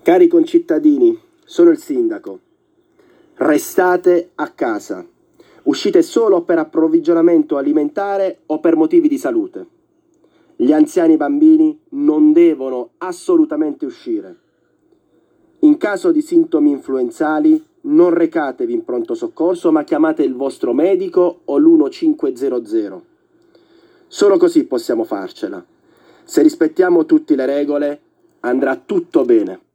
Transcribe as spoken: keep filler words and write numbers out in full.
Cari concittadini, sono il sindaco. Restate a casa. Uscite solo per approvvigionamento alimentare o per motivi di salute. Gli anziani e i bambini non devono assolutamente uscire. In caso di sintomi influenzali, non recatevi in pronto soccorso, ma chiamate il vostro medico o l'uno cinque zero zero. Solo così possiamo farcela. Se rispettiamo tutte le regole, andrà tutto bene.